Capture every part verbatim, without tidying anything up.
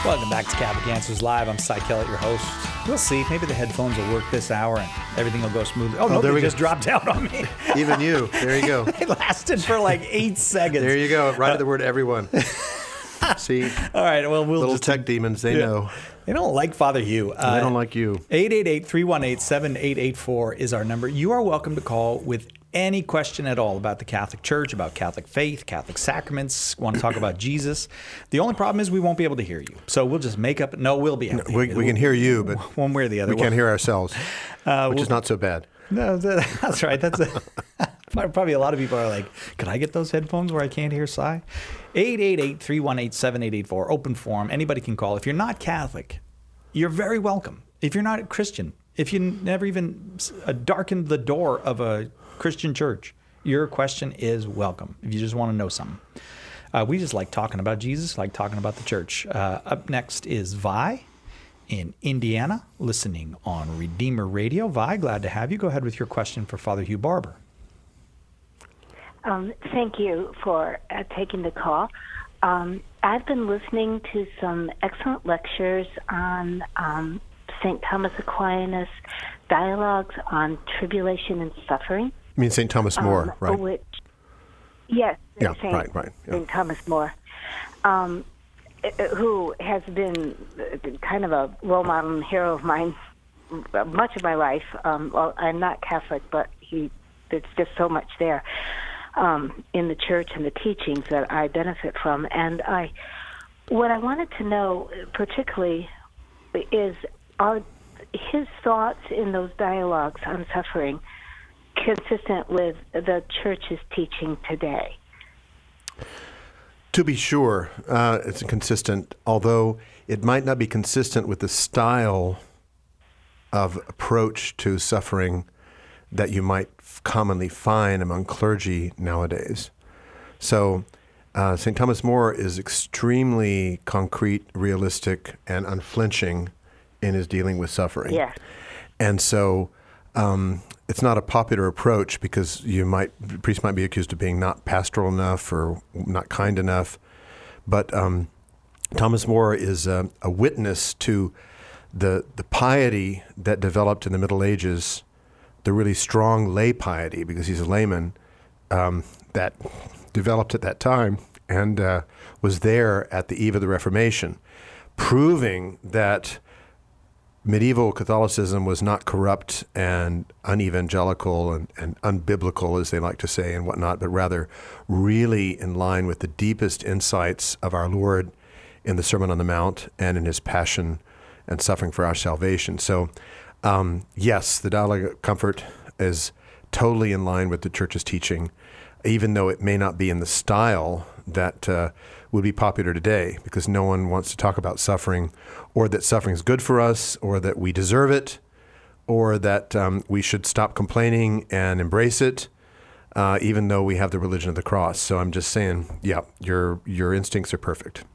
Welcome back to Catholic Answers Live. I'm Cy Kellett, your host. We'll see. Maybe the headphones will work this hour and everything will go smoothly. Oh, oh no, there they we just go. Dropped out on me. Even you. There you go. It lasted for like eight seconds. There you go. Right at the word everyone. See? All right. Well, we'll Little just... tech demons, they yeah. know. They don't like Father Hugh. Uh, they don't like you. eight eight eight, three one eight, seven eight eight four is our number. You are welcome to call with any question at all about the Catholic Church, about Catholic faith, Catholic sacraments, want to talk about Jesus. The only problem is we won't be able to hear you. So we'll just make up. No, we'll be able to no, we, hear you. We can hear you, but one way or the other. We can't hear ourselves, uh, which we'll, is not so bad. No, that's right. That's a, probably a lot of people are like, could I get those headphones where I can't hear Cy? eight eight eight, three one eight, seven eight eight four, open forum. Anybody can call. If you're not Catholic, you're very welcome. If you're not a Christian, if you never even darkened the door of a Christian church, your question is welcome. If you just want to know something. Uh, we just like talking about Jesus, like talking about the church. Uh, up next is Vi in Indiana, listening on Redeemer Radio. Vi, glad to have you. Go ahead with your question for Father Hugh Barber. Um, thank you for uh, taking the call. Um, I've been listening to some excellent lectures on um, Saint Thomas Aquinas, dialogues on tribulation and suffering. You mean Saint Thomas More, um, right? Which, yes, yeah, Saint, right, right. Yeah. Saint Thomas More, um, who has been kind of a role model and hero of mine much of my life. Um, well, I'm not Catholic, but he there's just so much there um, in the church and the teachings that I benefit from. And I, what I wanted to know particularly is, are his thoughts in those dialogues on suffering consistent with the church's teaching today? To be sure, uh, it's consistent, although it might not be consistent with the style of approach to suffering that you might f- commonly find among clergy nowadays. So uh, Saint Thomas More is extremely concrete, realistic, and unflinching in his dealing with suffering. Yeah. And so um, it's not a popular approach because you might, the priest might be accused of being not pastoral enough or not kind enough. But um, Thomas More is a, a witness to the the piety that developed in the Middle Ages, the really strong lay piety, because he's a layman, um, that developed at that time and uh, was there at the eve of the Reformation, proving that medieval Catholicism was not corrupt and unevangelical and, and unbiblical, as they like to say, and whatnot, but rather really in line with the deepest insights of our Lord in the Sermon on the Mount and in his passion and suffering for our salvation. So, um, yes, the Dialogue of Comfort is totally in line with the Church's teaching, even though it may not be in the style that uh, would be popular today, because no one wants to talk about suffering, or that suffering is good for us, or that we deserve it, or that um, we should stop complaining and embrace it, uh, even though we have the religion of the cross. So I'm just saying, yeah, your your instincts are perfect.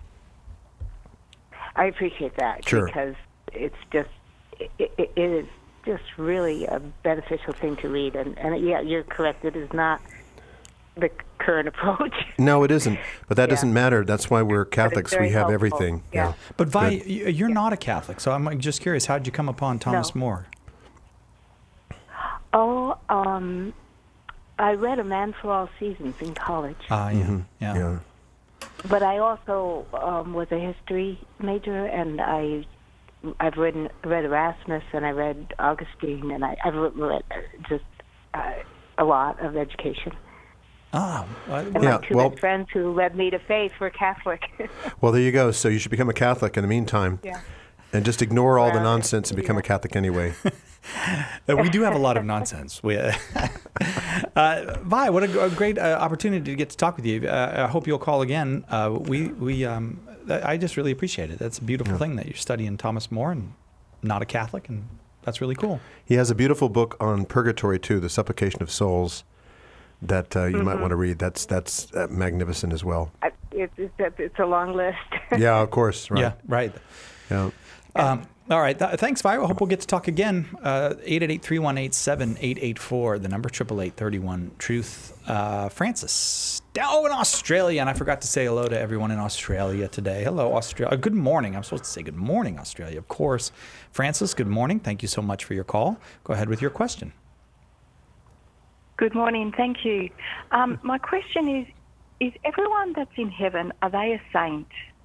I appreciate that, sure. because it's just it, it, it is just really a beneficial thing to read, and, and yeah, you're correct. It is not the current approach. No, it isn't. But that yeah. doesn't matter. That's why we're Catholics. We have helpful. everything. Yeah. yeah. But Vi, Good. you're not a Catholic, so I'm just curious, how did you come upon Thomas No. More? Oh, um, I read A Man for All Seasons in college. Ah, uh, yeah, Mm-hmm. yeah. yeah. But I also um, was a history major, and I, I've read, read Erasmus, and I read Augustine, and I, I've read just uh, a lot of education. Ah, well, And Yeah, my two well- best friends who led me to faith were Catholic. Well, there you go. So you should become a Catholic in the meantime. Yeah. And just ignore all the Well, nonsense and become yeah. a Catholic anyway. Uh, we do have a lot of nonsense. We, uh, uh, Vi, what a, a great uh, opportunity to get to talk with you. Uh, I hope you'll call again. Uh, we, we, um, I just really appreciate it. That's a beautiful Yeah. thing that you're studying Thomas More and not a Catholic, and that's really cool. He has a beautiful book on purgatory, too, The Supplication of Souls, that uh, you Mm-hmm. might want to read. That's that's uh, magnificent as well. I- It's, it's, a- it's a long list. Yeah, of course. Right. Yeah, right. Yeah. Um, All right. Th- thanks, Vi. I hope we'll get to talk again. Uh, eight eight eight, three one eight, seven eight eight four, the number, eight eight eight, three one, truth. Uh, Francis, down in Australia, and I forgot to say hello to everyone in Australia today. Hello, Australia. Good morning. I'm supposed to say good morning, Australia, of course. Francis, good morning. Thank you so much for your call. Go ahead with your question. Good morning. Thank you. Um, my question is, is everyone that's in heaven, are they a saint?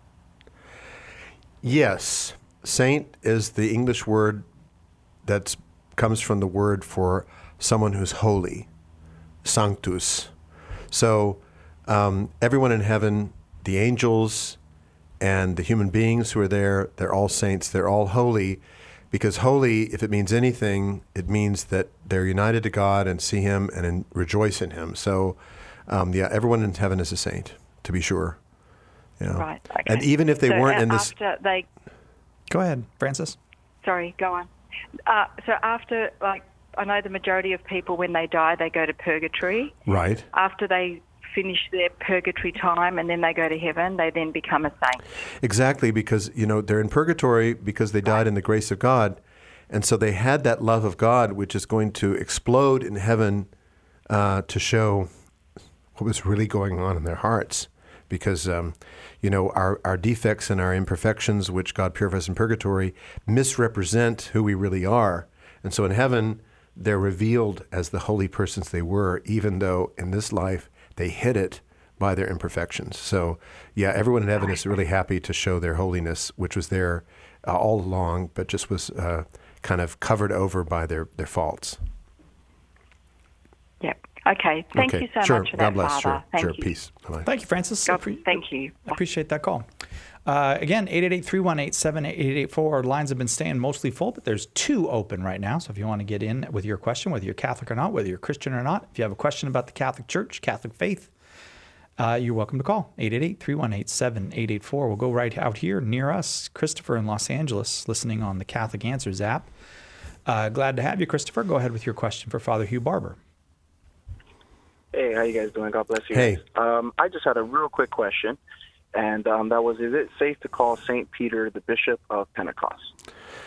Yes. Saint is the English word that comes from the word for someone who's holy, sanctus. So um, everyone in heaven, the angels and the human beings who are there, they're all saints. They're all holy, because holy, if it means anything, it means that they're united to God and see Him and in, rejoice in Him. So, um, yeah, everyone in heaven is a saint, to be sure. Yeah. Right. Okay. And even if they so weren't uh, in this, after they, Go ahead, Francis. sorry, go on. Uh, so after, like, I know the majority of people when they die, they go to purgatory. right? After they finish their purgatory time and then they go to heaven, they then become a saint. Exactly, because you know they're in purgatory because they died in the grace of God, and so they had that love of God, which is going to explode in heaven uh, to show what was really going on in their hearts. Because um, you know our our defects and our imperfections, which God purifies in purgatory, misrepresent who we really are, and so in heaven they're revealed as the holy persons they were, even though in this life they hid it by their imperfections. So, yeah, everyone in heaven is really happy to show their holiness, which was there uh, all along, but just was uh, kind of covered over by their, their faults. Yep. Okay. Thank okay. you so sure. much for God that, bless. Father. Sure. Thank sure. you. Peace. Bye-bye. Thank you, Francis. God, Appre- thank you. Appreciate that call. Uh, again, eight eight eight, three one eight, seven eight eight four. Our lines have been staying mostly full, but there's two open right now. So if you want to get in with your question, whether you're Catholic or not, whether you're Christian or not, if you have a question about the Catholic Church, Catholic faith, uh, you're welcome to call. eight eight eight, three one eight, seven eight eight four. We'll go right out here near us. Christopher in Los Angeles, listening on the Catholic Answers app. Uh, glad to have you, Christopher. Go ahead with your question for Father Hugh Barber. Hey, how you guys doing? God bless you. Hey. Um, I just had a real quick question, and um, that was, is it safe to call Saint Peter the Bishop of Pentecost?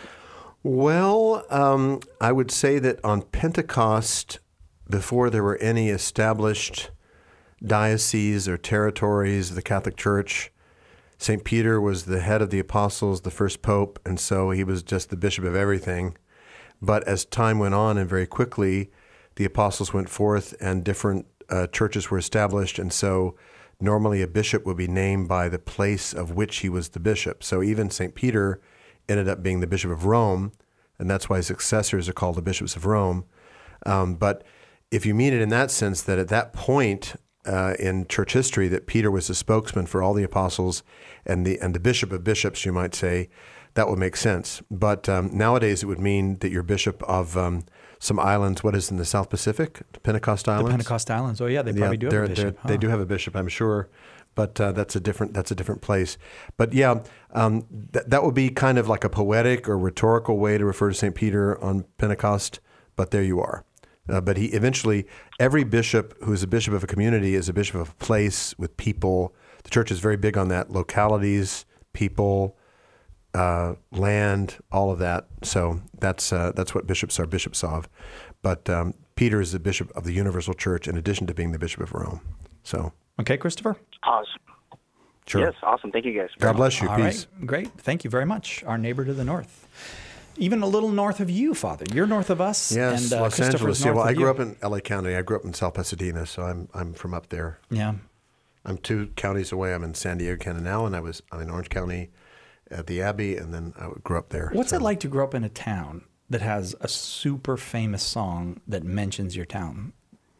Well, um, I would say that on Pentecost, before there were any established dioceses or territories of the Catholic Church, Saint Peter was the head of the apostles, the first pope, and so he was just the bishop of everything. But as time went on and very quickly, the apostles went forth and different uh, churches were established, and so normally a bishop would be named by the place of which he was the bishop. So even Saint Peter ended up being the Bishop of Rome, and that's why his successors are called the bishops of Rome. Um, but if you mean it in that sense, that at that point uh, in church history, that Peter was the spokesman for all the apostles and the and the bishop of bishops, you might say, that would make sense. But um, nowadays it would mean that you're bishop of um, some islands. What is in the South Pacific? The Pentecost Islands. The Pentecost Islands. Oh, yeah, they probably yeah, do have a bishop. They huh? do have a bishop, I'm sure, but uh, that's a different that's a different place. But yeah, um, th- that would be kind of like a poetic or rhetorical way to refer to Saint Peter on Pentecost. But there you are. Uh, but he eventually, every bishop who is a bishop of a community is a bishop of a place with people. The church is very big on that: localities, people, uh, land, all of that. So that's uh, that's what bishops are bishops of. But um, Peter is the bishop of the universal church in addition to being the bishop of Rome. So Okay, Christopher? Awesome. sure. Yes, awesome. Thank you guys. God bless you. All Peace. right, great. Thank you very much. Our neighbor to the north. Even a little north of you, Father. You're north of us. Yes, and, uh, Los Christopher's Angeles. Yeah, north well, of I grew you. up in L A County. I grew up in South Pasadena, so I'm I'm from up there. Yeah. I'm two counties away. I'm in San Diego County now, and I was I'm in Orange County at the Abbey, and then I grew up there. What's so. it like to grow up in a town that has a super famous song that mentions your town?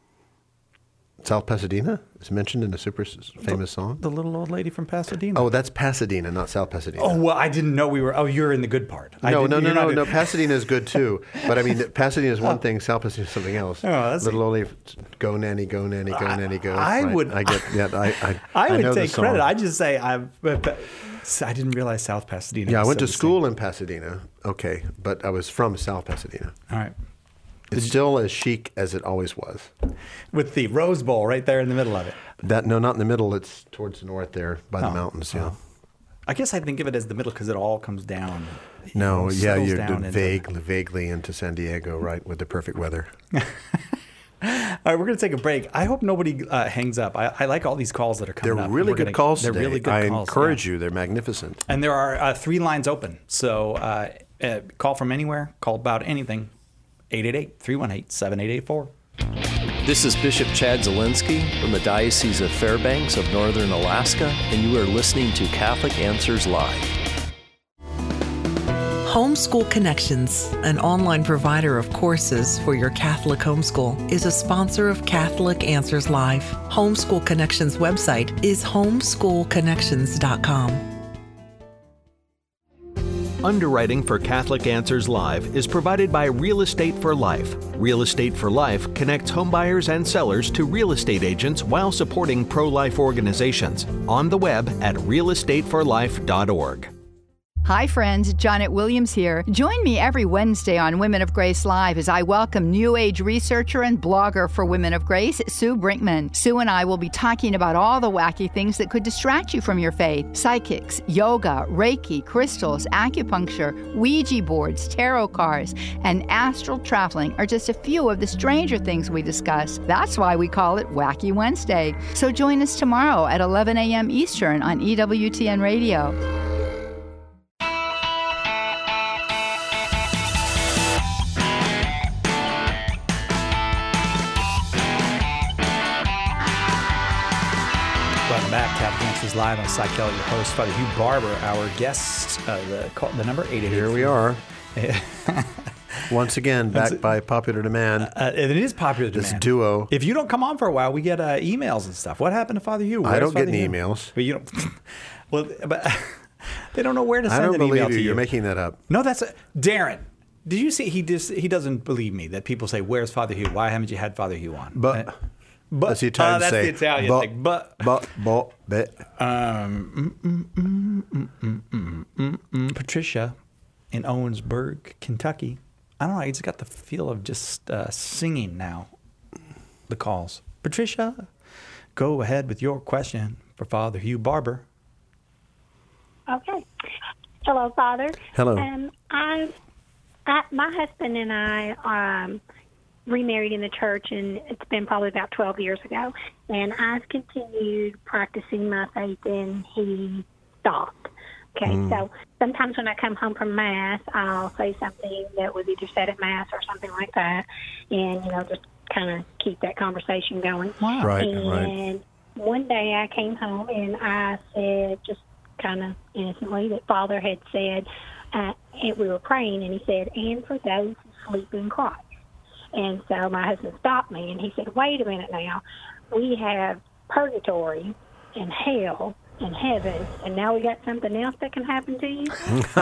South Pasadena is mentioned in a super s- famous song. The little old lady from Pasadena. Oh, that's Pasadena, not South Pasadena. Oh, well, I didn't know we were. Oh, you're in the good part. I No, didn't- no, no, you're no, not no. in- Pasadena is good too, but I mean, Pasadena is one thing. South Pasadena is something else. Oh, that's- Little old lady, go nanny, go nanny, go nanny, go. I right? would- I get. Yeah, I. I, I would know the take song. credit. I just say I've. I didn't realize South Pasadena. Yeah, I was went so to school distinct. in Pasadena. Okay, but I was from South Pasadena. All right, It's still as chic as it always was. with the Rose Bowl right there in the middle of it. That no, not in the middle. It's towards the north there by the Oh, mountains. Yeah. I guess I think of it as the middle because it all comes down. No, know, yeah, settles you're down into- vaguely, vaguely into San Diego, right, with the perfect weather. All right, we're going to take a break. I hope nobody uh, hangs up. I, I like all these calls that are coming They're up. really We're good gonna- calls They're today. really good I calls. encourage yeah. you. They're magnificent. And there are uh, three lines open. So uh, uh, call from anywhere. Call about anything. eight eight eight, three one eight, seven eight eight four. This is Bishop Chad Zielinski from the Diocese of Fairbanks of Northern Alaska, and you are listening to Catholic Answers Live. Homeschool Connections, an online provider of courses for your Catholic homeschool, is a sponsor of Catholic Answers Live. Homeschool Connections website is homeschool connections dot com. Underwriting for Catholic Answers Live is provided by Real Estate for Life. Real Estate for Life connects homebuyers and sellers to real estate agents while supporting pro-life organizations. On the web at real estate for life dot org. Hi friends, Janet Williams here. Join me every Wednesday on Women of Grace Live as I welcome New Age researcher and blogger for Women of Grace, Sue Brinkman. Sue and I will be talking about all the wacky things that could distract you from your faith. Psychics, yoga, Reiki, crystals, acupuncture, Ouija boards, tarot cards, and astral traveling are just a few of the stranger things we discuss. That's why we call it Wacky Wednesday. So join us tomorrow at eleven a.m. Eastern on E W T N Radio. Welcome back. Catholic Answers Live. I'm Cy Kelly, your host, Father Hugh Barber, our guest. Uh, the, call, the number eight eight eight. Here we are. Once again, backed by popular demand. Uh, it is popular demand. This duo. If you don't come on for a while, we get uh, emails and stuff. What happened to Father Hugh? I Where's don't get Father any Hugh? emails. But you don't. Well, but they don't know where to I send don't an email believe to you. you. You're making that up. No, that's a, Darren. Did you see? He just he doesn't believe me that people say, "Where's Father Hugh? Why haven't you had Father Hugh on?" But, Uh, but that's the Italian uh, that's say. the Italian but, thing. But but, but, but. Um, mm, mm, mm, mm, mm, mm, mm, Patricia in Owensburg, Kentucky. I don't know. I just got the feel of just uh, singing now. The calls. Patricia, go ahead with your question for Father Hugh Barber. Okay. Hello, Father. Hello. Um, I, I, my husband and I um, remarried in the church, and it's been probably about twelve years ago. And I've continued practicing my faith, and he stopped. Okay, Mm. so sometimes when I come home from Mass, I'll say something that was either said at Mass or something like that, and, you know, just kind of keep that conversation going. Wow. Right, and right. one day I came home, and I said, just kind of innocently, that Father had said, uh, and we were praying, and he said, and for those who sleep in Christ. And so my husband stopped me, and he said, wait a minute now. We have purgatory and hell and heaven, and now we got something else that can happen to you? So,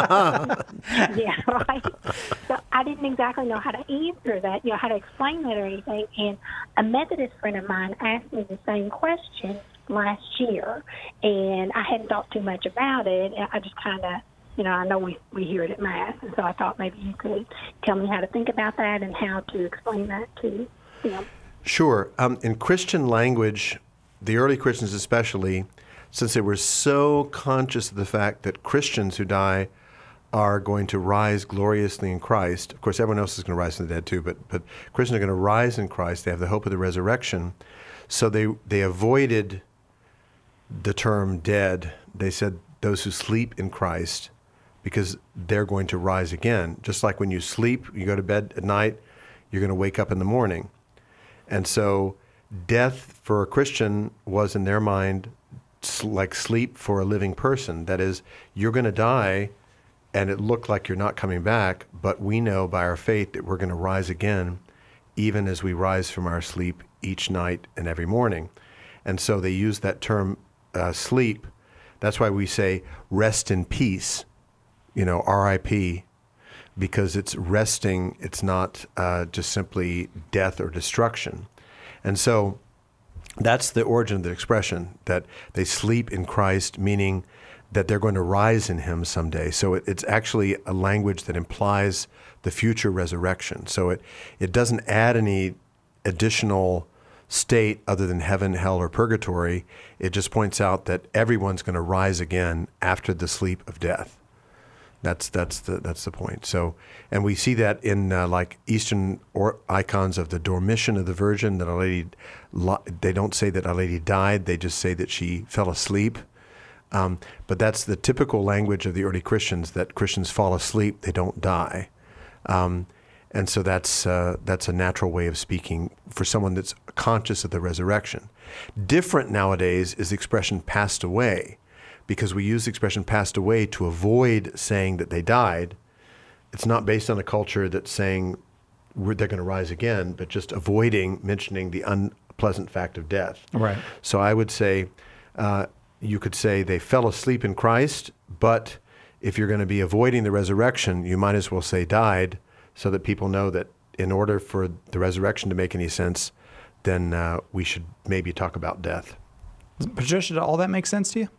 yeah, right? So I didn't exactly know how to answer that, you know, how to explain that or anything. And a Methodist friend of mine asked me the same question last year, and I hadn't thought too much about it. I just kind of, you know, I know we, we hear it at Mass, and so I thought maybe you could tell me how to think about that and how to explain that to them. Sure. Um, in Christian language, the early Christians especially, since they were so conscious of the fact that Christians who die are going to rise gloriously in Christ. Of course, everyone else is going to rise from the dead too, but but Christians are going to rise in Christ. They have the hope of the resurrection. So they, they avoided the term dead. They said those who sleep in Christ, because they're going to rise again. Just like when you sleep, you go to bed at night, you're going to wake up in the morning. And so death for a Christian was in their mind like sleep for a living person. That is, you're going to die and it looked like you're not coming back, but we know by our faith that we're going to rise again, even as we rise from our sleep each night and every morning. And so they use that term uh, sleep. That's why we say rest in peace, you know, R I P, because it's resting. It's not uh, just simply death or destruction. And so that's the origin of the expression, that they sleep in Christ, meaning that they're going to rise in him someday. So it, it's actually a language that implies the future resurrection. So it, it doesn't add any additional state other than heaven, hell, or purgatory. It just points out that everyone's going to rise again after the sleep of death. That's that's the that's the point. So, and we see that in uh, like Eastern or icons of the Dormition of the Virgin. That Our Lady, they don't say that Our Lady died; they just say that she fell asleep. Um, but that's the typical language of the early Christians. That Christians fall asleep; they don't die. Um, and so that's uh, that's a natural way of speaking for someone that's conscious of the resurrection. Different nowadays is the expression "passed away." Because we use the expression passed away to avoid saying that they died. It's not based on a culture that's saying we're, they're going to rise again, but just avoiding mentioning the unpleasant fact of death. Right. So I would say, uh, you could say they fell asleep in Christ, but if you're going to be avoiding the resurrection, you might as well say died, so that people know that in order for the resurrection to make any sense, then uh, we should maybe talk about death. Patricia, all that make sense to you?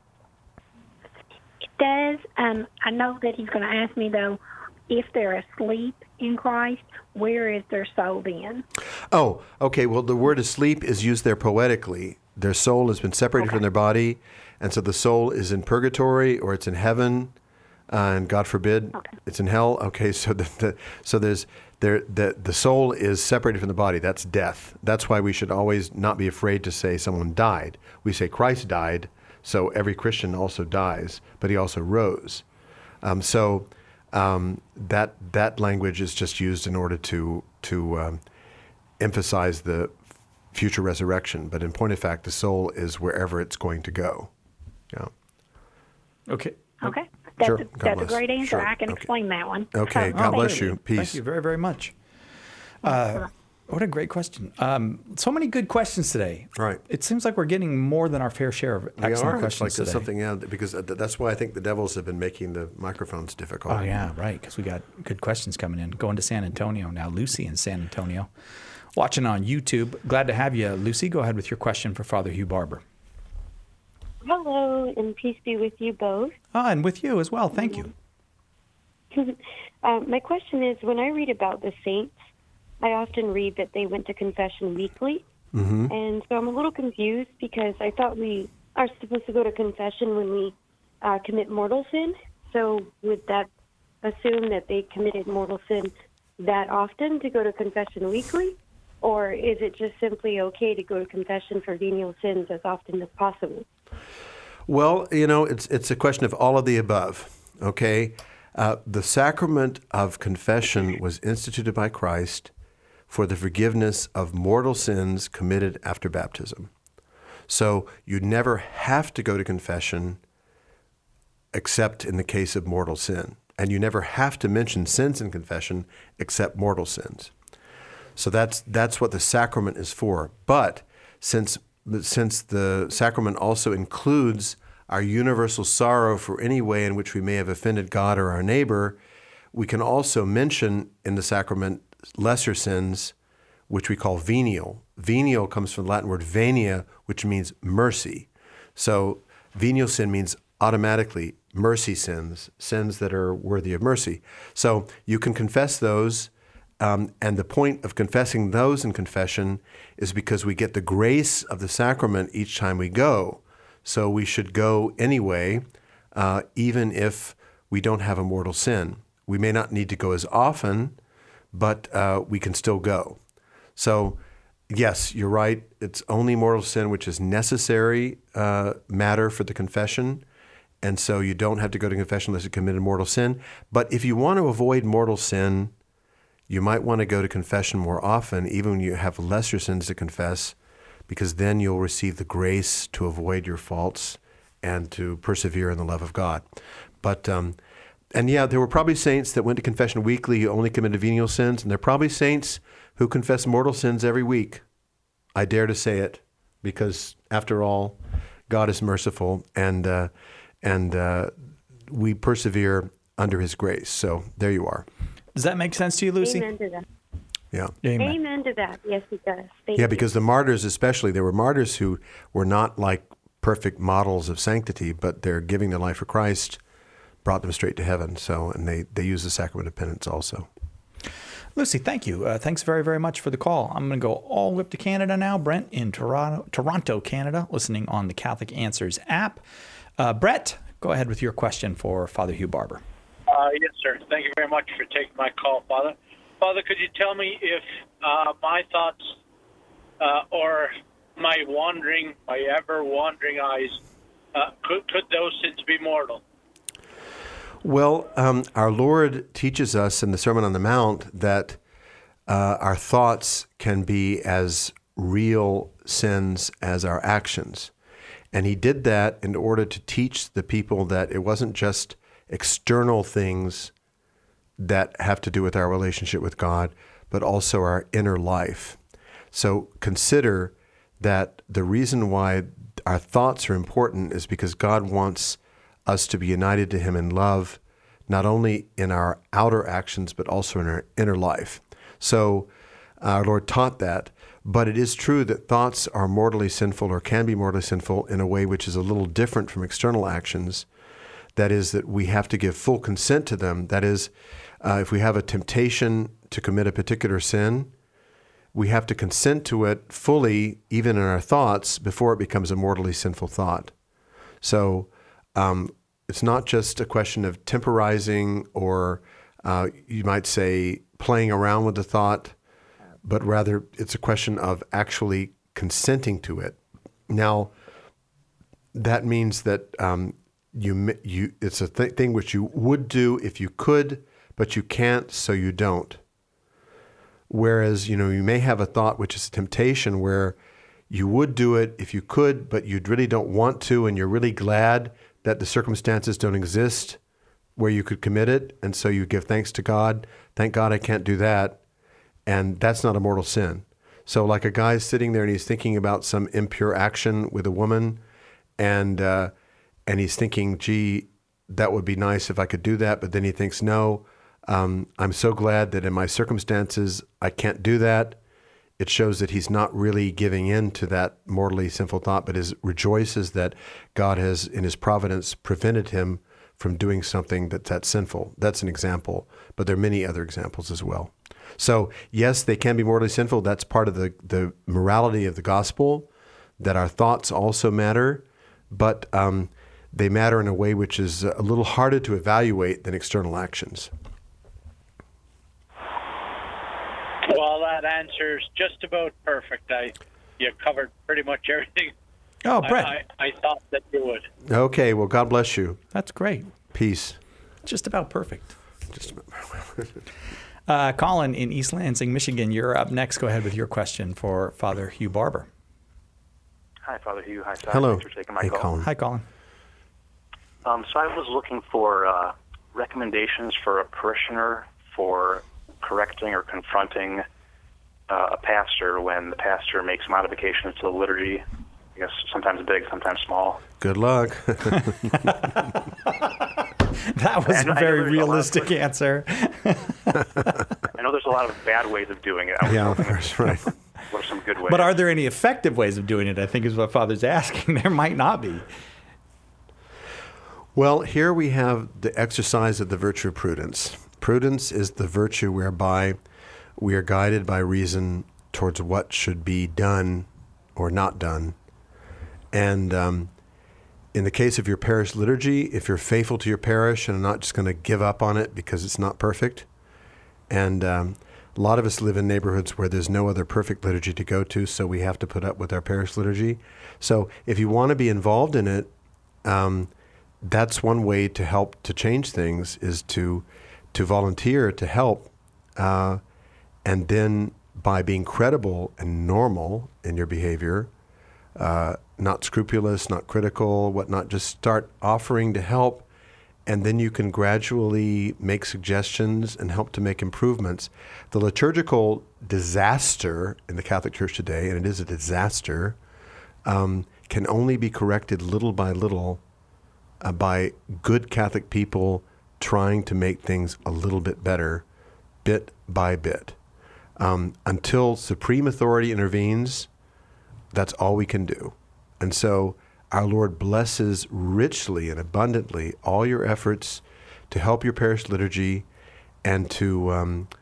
Does um, I know that he's going to ask me, though, if they're asleep in Christ, where is their soul then? Oh, okay. Well, the word asleep is used there poetically. Their soul has been separated okay. from their body, and so the soul is in purgatory or it's in heaven, uh, and God forbid okay. it's in hell. Okay, so the, the so there's there the the soul is separated from the body. That's death. That's why we should always not be afraid to say someone died. We say Christ died. So every Christian also dies, but he also rose. Um, so um, that that language is just used in order to to um, emphasize the future resurrection. But in point of fact, the soul is wherever it's going to go. Yeah. Okay. Okay. That's, sure. a, that's a great answer. Sure. I can okay. explain that one. Okay. So, God bless you. you. Peace. Thank you very, very much. Uh, What a great question. Um, so many good questions today. Right. It seems like we're getting more than our fair share of excellent we are. questions it's like today. something yeah, because that's why I think the devils have been making the microphones difficult. Oh, yeah, right, because we got good questions coming in. Going to San Antonio now. Lucy in San Antonio. Watching on YouTube. Glad to have you, Lucy. Go ahead with your question for Father Hugh Barber. Hello, and peace be with you both. Ah, and with you as well. Thank you. uh, my question is, when I read about the saints, I often read that they went to confession weekly, mm-hmm. and so I'm a little confused because I thought we are supposed to go to confession when we uh, commit mortal sin. So would that assume that they committed mortal sin that often to go to confession weekly? Or is it just simply okay to go to confession for venial sins as often as possible? Well, you know, it's it's a question of all of the above, okay? Uh, the sacrament of confession was instituted by Christ for the forgiveness of mortal sins committed after baptism. So you never have to go to confession except in the case of mortal sin. And you never have to mention sins in confession except mortal sins. So that's that's what the sacrament is for. But since since the sacrament also includes our universal sorrow for any way in which we may have offended God or our neighbor, we can also mention in the sacrament lesser sins, which we call venial. Venial comes from the Latin word venia, which means mercy. So venial sin means automatically mercy sins, sins that are worthy of mercy. So you can confess those, um, and the point of confessing those in confession is because we get the grace of the sacrament each time we go. So we should go anyway, uh, even if we don't have a mortal sin. We may not need to go as often, but uh, we can still go. So, yes, you're right. It's only mortal sin which is necessary uh, matter for the confession. And so you don't have to go to confession unless you committed mortal sin. But if you want to avoid mortal sin, you might want to go to confession more often, even when you have lesser sins to confess, because then you'll receive the grace to avoid your faults and to persevere in the love of God. But, um, and yeah, there were probably saints that went to confession weekly who only committed venial sins, and there are probably saints who confess mortal sins every week. I dare to say it, because after all, God is merciful, and uh, and uh, we persevere under His grace. So there you are. Does that make sense to you, Lucy? Amen to that. Yeah. Amen. Amen to that. Yes, it does. Thank yeah, you. because the martyrs especially, there were martyrs who were not like perfect models of sanctity, but their giving their life for Christ brought them straight to heaven. So, and they, they use the sacrament of penance also. Lucy, thank you. Uh, thanks very, very much for the call. I'm going to go all the way up to Canada now. Brent in Toronto, Toronto, Canada, listening on the Catholic Answers app. Uh, Brett, go ahead with your question for Father Hugh Barber. Uh, yes, sir. Thank you very much for taking my call, Father. Father, could you tell me if uh, my thoughts uh, or my wandering, my ever-wandering eyes, uh, could, could those sins be mortal? Well, um, our Lord teaches us in the Sermon on the Mount that uh, our thoughts can be as real sins as our actions. And he did that in order to teach the people that it wasn't just external things that have to do with our relationship with God, but also our inner life. So consider that the reason why our thoughts are important is because God wants us to be united to him in love, not only in our outer actions, but also in our inner life. So our Lord taught that, but it is true that thoughts are mortally sinful or can be mortally sinful in a way which is a little different from external actions. That is that we have to give full consent to them. That is, uh, if we have a temptation to commit a particular sin, we have to consent to it fully, even in our thoughts, before it becomes a mortally sinful thought. So um, it's not just a question of temporizing or uh, you might say playing around with the thought, but rather it's a question of actually consenting to it. Now, that means that um, you you it's a th- thing which you would do if you could, but you can't, so you don't. Whereas, you know, you may have a thought which is a temptation where you would do it if you could, but you really don't want to, and you're really glad that the circumstances don't exist where you could commit it, and so you give thanks to God. Thank God I can't do that, and that's not a mortal sin. So like a guy's sitting there and he's thinking about some impure action with a woman, and uh, and he's thinking, gee, that would be nice if I could do that, but then he thinks, no, Um, I'm so glad that in my circumstances, I can't do that. It shows that he's not really giving in to that mortally sinful thought, but is rejoices that God has, in his providence, prevented him from doing something that's that sinful. That's an example, but there are many other examples as well. So yes, they can be mortally sinful. That's part of the, the morality of the gospel, that our thoughts also matter, but um, they matter in a way which is a little harder to evaluate than external actions. Well, that answer's just about perfect. I, you covered pretty much everything. Oh, Brett. I, I, I thought that you would. Okay, well, God bless you. That's great. Peace. Just about perfect. Just about uh, Colin in East Lansing, Michigan, you're up next. Go ahead with your question for Father Hugh Barber. Hi, Father Hugh. Hi, Simon. Hello. Thanks for taking my hey, call. Colin. Hi, Colin. Um, so I was looking for uh, recommendations for a parishioner for correcting or confronting uh, a pastor when the pastor makes modifications to the liturgy. I guess sometimes big, sometimes small. Good luck. That was I know- a I know very there's a lot of realistic quick- answer. I know there's a lot of bad ways of doing it. I was Yeah, hoping that's right. What are some good ways? But are there any effective ways of doing it, I think is what Father's asking. There might not be. Well, here we have the exercise of the virtue of prudence. Prudence is the virtue whereby we are guided by reason towards what should be done or not done. And um, in the case of your parish liturgy, if you're faithful to your parish and are not just going to give up on it because it's not perfect, and um, a lot of us live in neighborhoods where there's no other perfect liturgy to go to, so we have to put up with our parish liturgy. So if you want to be involved in it, um, that's one way to help to change things, is to to volunteer to help, uh, and then by being credible and normal in your behavior, uh, not scrupulous, not critical, whatnot, just start offering to help, and then you can gradually make suggestions and help to make improvements. The liturgical disaster in the Catholic Church today, and it is a disaster, um, can only be corrected little by little uh, by good Catholic people trying to make things a little bit better, bit by bit. Um, until supreme authority intervenes, that's all we can do. And so our Lord blesses richly and abundantly all your efforts to help your parish liturgy and to um,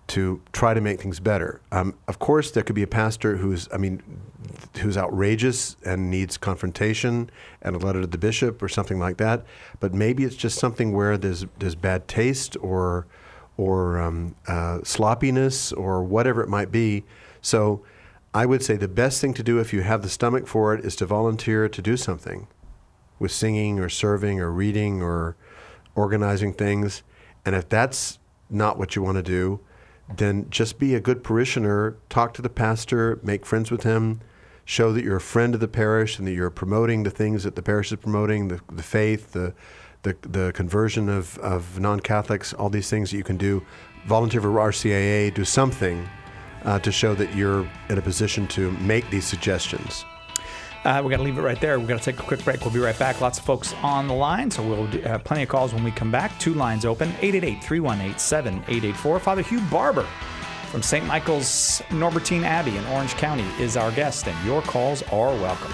to try to make things better. Um, of course, there could be a pastor who's, I mean, who's outrageous and needs confrontation and a letter to the bishop or something like that. But maybe it's just something where there's there's bad taste or or um, uh, sloppiness or whatever it might be. So I would say the best thing to do if you have the stomach for it is to volunteer to do something with singing or serving or reading or organizing things. And if that's not what you want to do, then just be a good parishioner, talk to the pastor, make friends with him, show that you're a friend of the parish and that you're promoting the things that the parish is promoting, the, the faith, the, the the conversion of, of non-Catholics, all these things that you can do. Volunteer for R C I A, do something uh, to show that you're in a position to make these suggestions. Uh, we're going to leave it right there. We're going to take a quick break. We'll be right back. Lots of folks on the line, so we'll have plenty of calls when we come back. Two lines open, eight eight eight, three one eight, seven eight eight four. Father Hugh Barber from Saint Michael's Norbertine Abbey in Orange County is our guest, and your calls are welcome.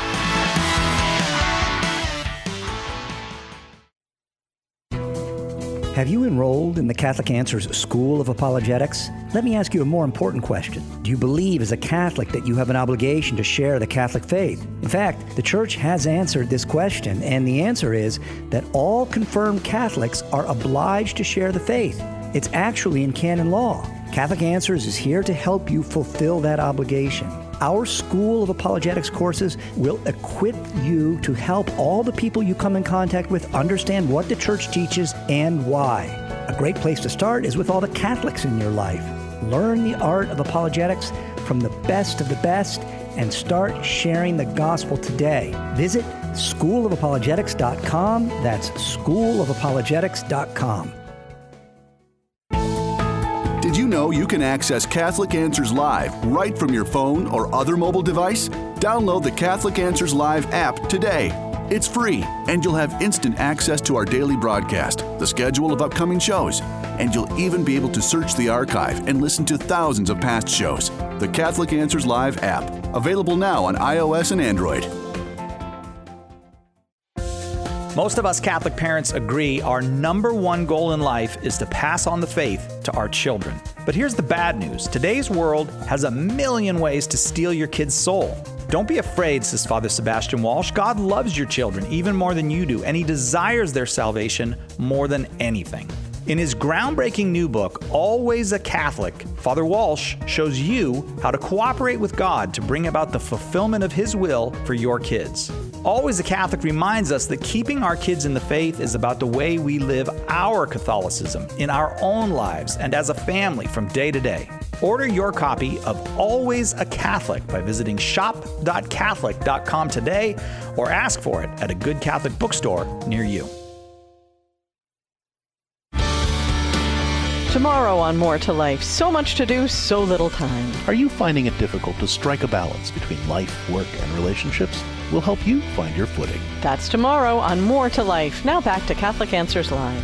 Have you enrolled in the Catholic Answers School of Apologetics? Let me ask you a more important question. Do you believe as a Catholic that you have an obligation to share the Catholic faith? In fact, the Church has answered this question, and the answer is that all confirmed Catholics are obliged to share the faith. It's actually in canon law. Catholic Answers is here to help you fulfill that obligation. Our School of Apologetics courses will equip you to help all the people you come in contact with understand what the Church teaches and why. A great place to start is with all the Catholics in your life. Learn the art of apologetics from the best of the best and start sharing the gospel today. Visit school of apologetics dot com. That's school of apologetics dot com. Did you know you can access Catholic Answers Live right from your phone or other mobile device? Download the Catholic Answers Live app today. It's free, and you'll have instant access to our daily broadcast, the schedule of upcoming shows, and you'll even be able to search the archive and listen to thousands of past shows. The Catholic Answers Live app, available now on iOS and Android. Most of us Catholic parents agree our number one goal in life is to pass on the faith to our children. But here's the bad news. Today's world has a million ways to steal your kid's soul. Don't be afraid, says Father Sebastian Walsh. God loves your children even more than you do, and He desires their salvation more than anything. In his groundbreaking new book, Always a Catholic, Father Walsh shows you how to cooperate with God to bring about the fulfillment of His will for your kids. Always a Catholic reminds us that keeping our kids in the faith is about the way we live our Catholicism in our own lives and as a family from day to day. Order your copy of Always a Catholic by visiting shop dot catholic dot com today or ask for it at a good Catholic bookstore near you. Tomorrow on More to Life, so much to do, so little time. Are you finding it difficult to strike a balance between life, work, and relationships? We'll help you find your footing. That's tomorrow on More to Life. Now back to Catholic Answers Live.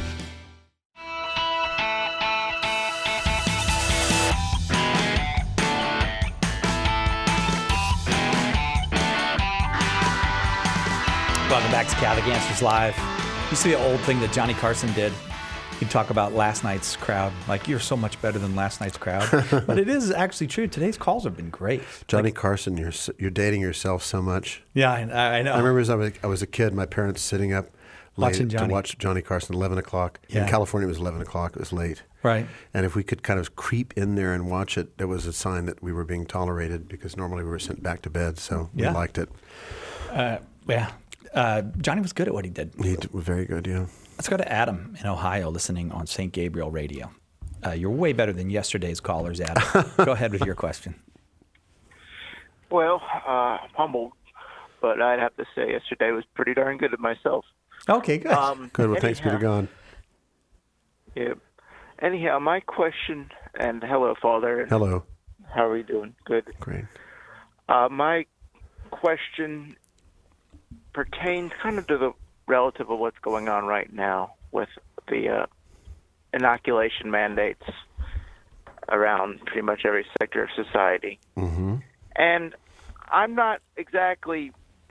Welcome back to Catholic Answers Live. You see the old thing that Johnny Carson did? He'd talk about last night's crowd, like, you're so much better than last night's crowd. But it is actually true. Today's calls have been great. Johnny like, Carson, you're you're dating yourself so much. Yeah, I, I know. I remember as I was, I was a kid, my parents sitting up late Watching Johnny. to watch Johnny Carson at eleven o'clock. Yeah. In California, it was eleven o'clock. It was late. Right. And if we could kind of creep in there and watch it, that was a sign that we were being tolerated, because normally we were sent back to bed, so we Yeah. liked it. Uh, yeah. Uh, Johnny was good at what he did. He was very good, yeah. Let's go to Adam in Ohio, listening on Saint Gabriel Radio. Uh, you're way better than yesterday's callers, Adam. Go ahead with your question. Well, uh, I'm humbled, but I'd have to say yesterday was pretty darn good of myself. Okay, good. Um, good, well, thanks be to God. Yeah. Anyhow, my question, and hello, Father. And hello. How are you doing? Good. Great. Uh, my question pertains kind of to the relative of what's going on right now with the uh, inoculation mandates around pretty much every sector of society. Mm-hmm. And I'm not exactly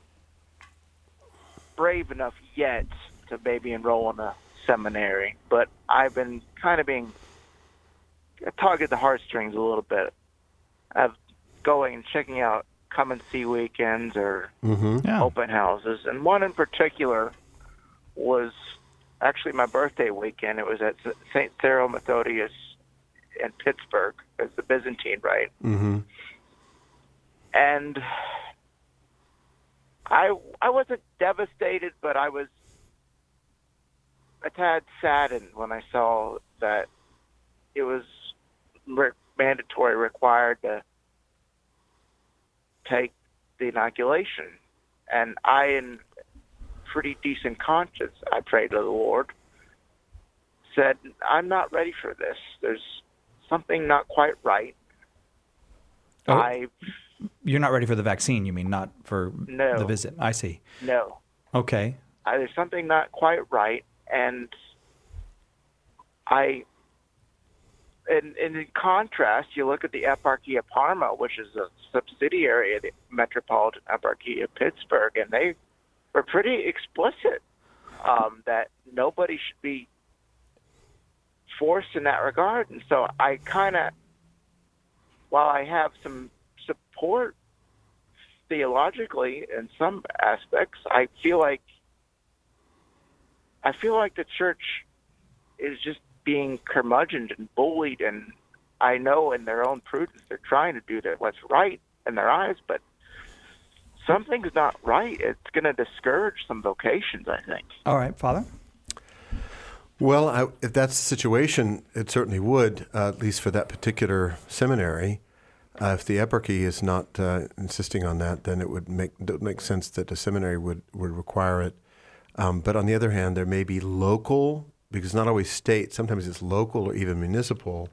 brave enough yet to maybe enroll in a seminary, but I've been kind of being a tug at the heartstrings a little bit of going and checking out come and see weekends or Mm-hmm. Yeah. open houses. And one in particular was actually my birthday weekend. It was at Saint Cyril Methodius in Pittsburgh. It's the Byzantine Rite. Mm-hmm. And I I wasn't devastated, but I was a tad saddened when I saw that it was re- mandatory, required to take the inoculation. And I, in pretty decent conscience, I prayed to the Lord, said, I'm not ready for this. There's something not quite right. Oh. I You're not ready for the vaccine, you mean, not for No. the visit. I see. no. Okay. I, there's something not quite right, and I, and, and in contrast, you look at the Eparchy of Parma, which is a subsidiary of the Metropolitan Eparchy of Pittsburgh, and they were pretty explicit um, that nobody should be forced in that regard. And so I kind of, while I have some support theologically in some aspects, I feel like I feel like the church is just being curmudgeoned and bullied, and I know in their own prudence they're trying to do that what's right in their eyes, but something's not right. It's going to discourage some vocations, I think. All right, Father? Well, I, if that's the situation, it certainly would, uh, at least for that particular seminary. Uh, if the eparchy is not uh, insisting on that, then it would make it would make sense that the seminary would, would require it. Um, but on the other hand, there may be local, because not always state, sometimes it's local or even municipal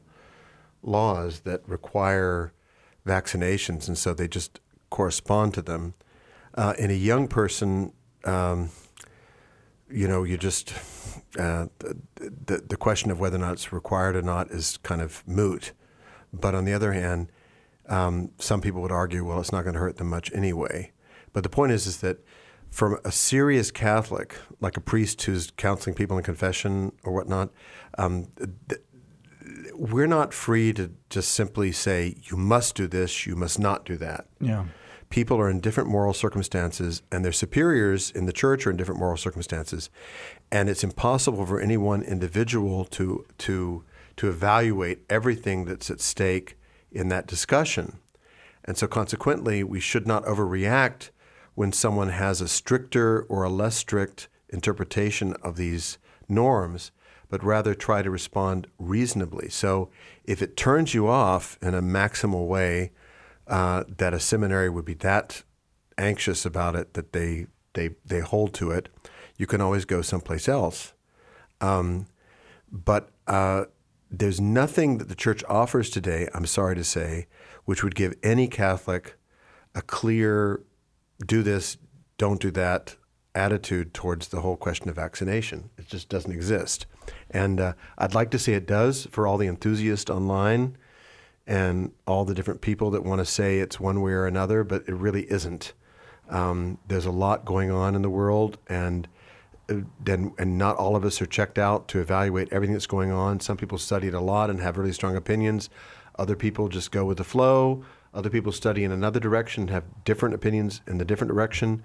laws that require vaccinations, and so they just correspond to them. Uh, in a young person, um, you know, you just, uh, the, the question of whether or not it's required or not is kind of moot. But on the other hand, um, some people would argue, well, it's not going to hurt them much anyway. But the point is, is that from a serious Catholic, like a priest who's counseling people in confession or whatnot, um, th- we're not free to just simply say, you must do this, you must not do that. Yeah. People are in different moral circumstances, and their superiors in the church are in different moral circumstances. And it's impossible for any one individual to to to evaluate everything that's at stake in that discussion. And so consequently, we should not overreact when someone has a stricter or a less strict interpretation of these norms, but rather try to respond reasonably. So if it turns you off in a maximal way, uh, that a seminary would be that anxious about it that they they they hold to it, you can always go someplace else. Um, but uh, there's nothing that the church offers today, I'm sorry to say, which would give any Catholic a clear do this, don't do that attitude towards the whole question of vaccination. It just doesn't exist. And uh, I'd like to say it does for all the enthusiasts online and all the different people that want to say it's one way or another, but it really isn't. Um, there's a lot going on in the world, and then and not all of us are checked out to evaluate everything that's going on. Some people study it a lot and have really strong opinions. Other people just go with the flow. Other people study in another direction and have different opinions in the different direction.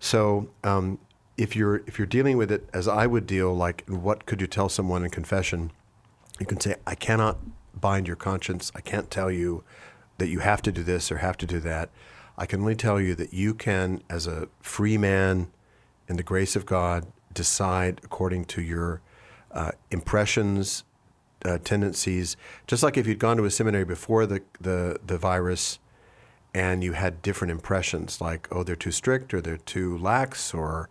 So um, if you're if you're dealing with it as I would deal, like what could you tell someone in confession? You can say, I cannot bind your conscience. I can't tell you that you have to do this or have to do that. I can only tell you that you can, as a free man in the grace of God, decide according to your uh, impressions, Uh, tendencies, just like if you'd gone to a seminary before the, the, the virus and you had different impressions, like, oh, they're too strict or they're too lax or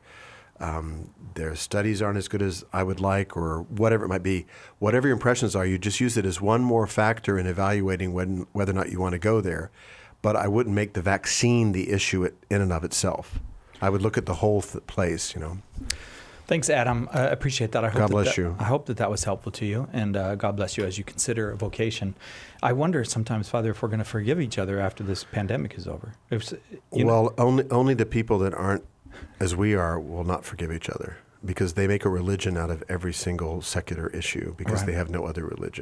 um, their studies aren't as good as I would like or whatever it might be. Whatever your impressions are, you just use it as one more factor in evaluating when, whether or not you want to go there. But I wouldn't make the vaccine the issue in and of itself. I would look at the whole th- place, you know. Thanks, Adam. I uh, appreciate that. I hope God that bless that, you. I hope that that was helpful to you, and uh, God bless you as you consider a vocation. I wonder sometimes, Father, if we're going to forgive each other after this pandemic is over. If, you know, well, only only the people that aren't as we are will not forgive each other because they make a religion out of every single secular issue because Right. they have no other religion.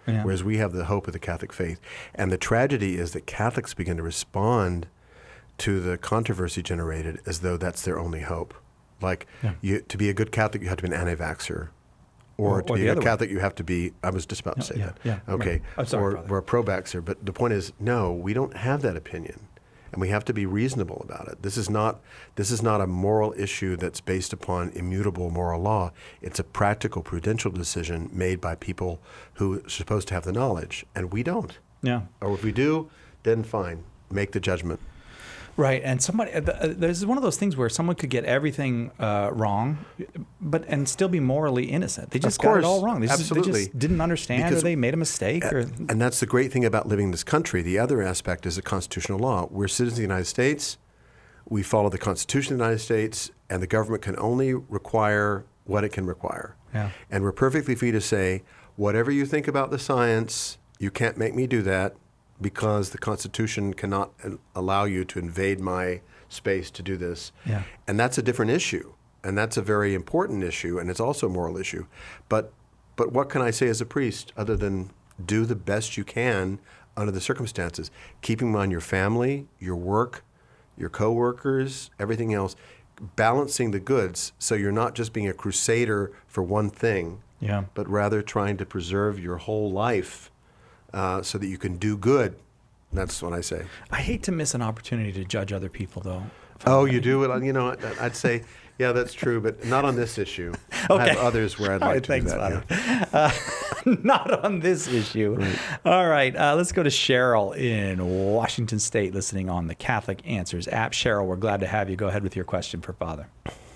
Yeah. whereas we have the hope of the Catholic faith. And the tragedy is that Catholics begin to respond to the controversy generated as though that's their only hope. Like, Yeah. you, to be a good Catholic, you have to be an anti-vaxxer. Or, Or- to or be the a other good way. Catholic, you have to be, I was just about to say yeah, that. yeah, Okay. right. I'm sorry, or, brother. or a pro-vaxxer. But the point is, no, we don't have that opinion. And we have to be reasonable about it. This is not this is not a moral issue that's based upon immutable moral law. It's a practical, prudential decision made by people who are supposed to have the knowledge, and we don't. Yeah. Or if we do, then fine, make the judgment. Right, and somebody uh, th- uh, there's one of those things where someone could get everything uh, wrong, but and still be morally innocent. They just Of course, got it all wrong. They just, absolutely. they just didn't understand, Because- or they made a mistake. Or And that's the great thing about living in this country. The other aspect is the constitutional law. We're citizens of the United States. We follow the Constitution of the United States, and the government can only require what it can require. Yeah. And we're perfectly free to say, whatever you think about the science, you can't make me do that because the Constitution cannot uh, allow you to invade my space to do this. Yeah. And that's a different issue. And that's a very important issue, and it's also a moral issue. But but what can I say as a priest other than do the best you can under the circumstances, keeping in mind your family, your work, your coworkers, everything else, balancing the goods so you're not just being a crusader for one thing, Yeah. but rather trying to preserve your whole life uh, so that you can do good. That's what I say. I hate to miss an opportunity to judge other people, though. Oh, you do? Well, you know, I'd- I'd say, yeah, that's true, but not on this issue. I Okay. have others where I'd All like right, to thanks, do that. Father. yeah. Uh, not on this issue. All right, uh, let's go to Cheryl in Washington State, listening on the Catholic Answers app. Cheryl, we're glad to have you. Go ahead with your question for Father.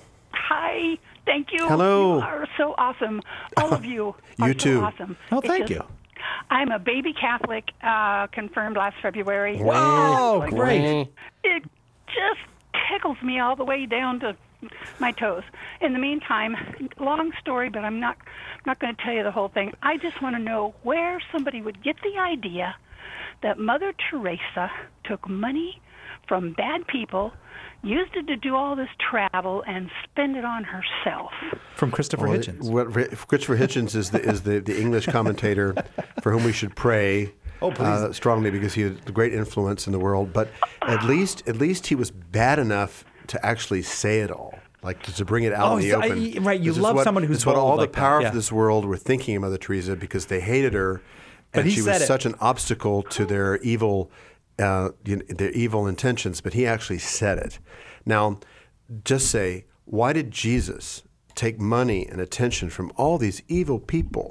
Hi, thank you. Hello. You are so awesome. All of you are You so too. awesome. Oh, It's thank just- you. I'm a baby Catholic, uh, confirmed last February. Wow, Like, great. It just tickles me all the way down to my toes. In the meantime, long story, but I'm not not going to tell you the whole thing. I just want to know where somebody would get the idea that Mother Teresa took money from bad people, used it to do all this travel, and spend it on herself. From Christopher Well, Hitchens. What, Christopher Hitchens is the is the, the English commentator for whom we should pray Oh, please. uh, strongly because he had a great influence in the world. But at least at least he was bad enough to actually say it all, like to, to bring it out Oh, in the so I- open. right, you This is love what- someone who's this is what all bold the like that, power yeah. of this world were thinking of Mother Teresa because they hated her, But and he she said was it. such an obstacle to their evil uh, you know, their evil intentions. But he actually said it. Now, just say, why did Jesus take money and attention from all these evil people?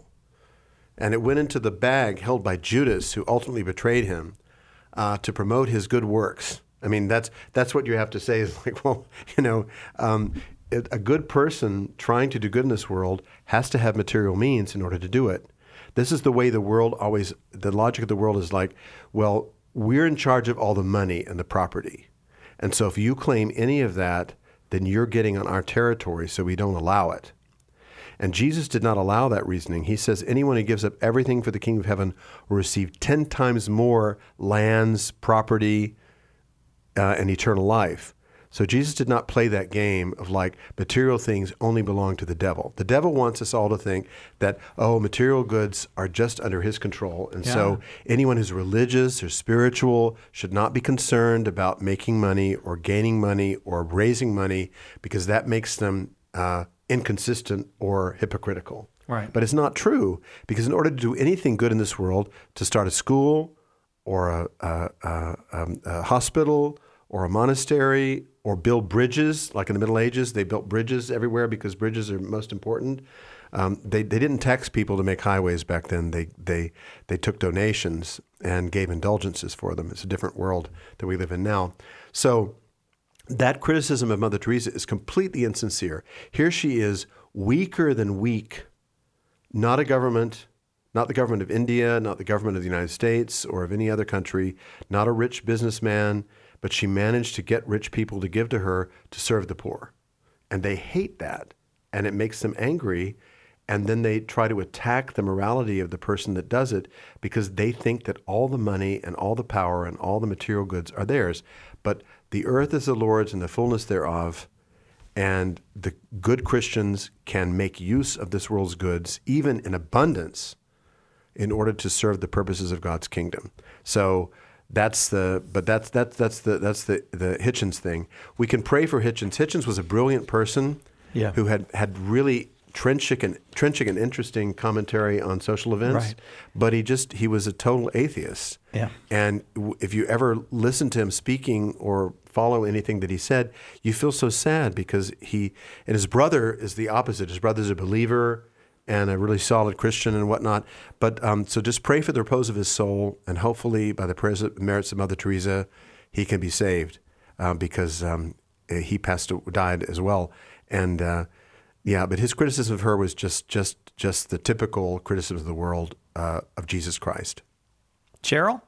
And it went into the bag held by Judas, who ultimately betrayed him, uh, to promote his good works. I mean, that's that's what you have to say is like, well, you know, um, it- a good person trying to do good in this world has to have material means in order to do it. This is the way the world always, the logic of the world is like, well, we're in charge of all the money and the property. And so if you claim any of that, then you're getting on our territory, so we don't allow it. And Jesus did not allow that reasoning. He says anyone who gives up everything for the kingdom of heaven will receive ten times more lands, property, uh, and eternal life. So Jesus did not play that game of like material things only belong to the devil. The devil wants us all to think that, oh, material goods are just under his control. And so anyone who's religious or spiritual should not be concerned about making money or gaining money or raising money because that makes them uh, inconsistent or hypocritical. Right. But it's not true because in order to do anything good in this world, to start a school or a, a, a, um, a hospital or a monastery or build bridges, like in the Middle Ages, they built bridges everywhere because bridges are most important. Um, they, they didn't tax people to make highways back then. They, they, they took donations and gave indulgences for them. It's a different world that we live in now. So that criticism of Mother Teresa is completely insincere. Here she is, weaker than weak, not a government, not the government of India, not the government of the United States or of any other country, not a rich businessman, but she managed to get rich people to give to her to serve the poor. And they hate that, and it makes them angry, and then they try to attack the morality of the person that does it because they think that all the money and all the power and all the material goods are theirs. But the earth is the Lord's and the fullness thereof, and the good Christians can make use of this world's goods, even in abundance, in order to serve the purposes of God's kingdom. So that's the, but that's that's that's the that's the the Hitchens thing. We can pray for Hitchens. Hitchens was a brilliant person, yeah. who had had really trenching and trenching and interesting commentary on social events, Right. but he just he was a total atheist. Yeah. And w- if you ever listen to him speaking or follow anything that he said, you feel so sad because he and his brother is the opposite. His brother's a believer and a really solid Christian and whatnot. But um, so just pray for the repose of his soul, and hopefully by the prayers and merits of Mother Teresa, he can be saved um, because um, he passed died as well. And uh, yeah, but his criticism of her was just just just the typical criticism of the world uh, of Jesus Christ. Cheryl?